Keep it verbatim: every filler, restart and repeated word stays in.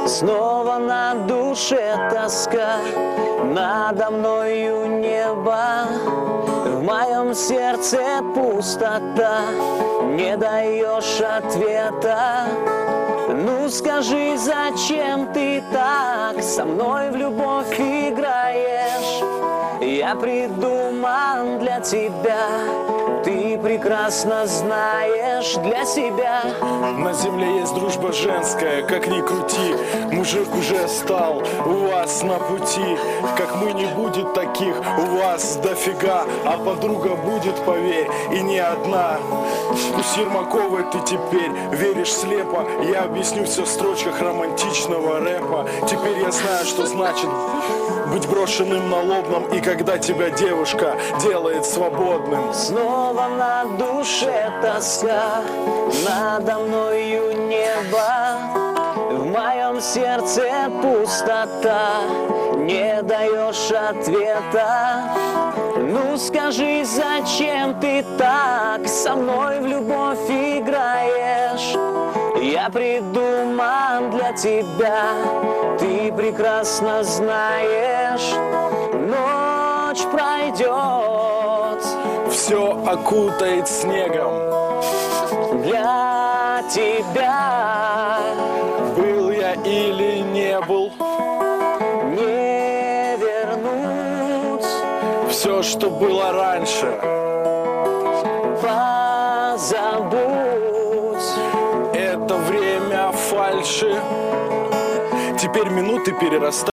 Снова на душе тоска, надо мною небо. В моем сердце пустота, не даешь ответа. Ну скажи, зачем ты так со мной в любовь играешь? Я придуман для тебя, ты прекрасно знаешь, для себя. На земле есть дружба женская, как ни крути. Мужик уже стал у вас на пути. Как мы, не будет таких у вас дофига. А подруга будет, поверь, и не одна. У Сермаковой ты теперь веришь слепо. Я объясню все в строчках романтичного рэпа. Теперь я знаю, что значит быть брошенным на лобном, и когда тебя девушка делает свободным. Снова на душе тоска, надо мною небо. В моем сердце пустота, не даешь ответа. Ну скажи, зачем ты так со мной в любовь играешь? Я придуман для тебя, ты прекрасно знаешь. Ночь пройдет, все окутает снегом. Для тебя был я или не был, не вернуть все, что было раньше, позабудь. Это время фальши. Теперь минуты перерастают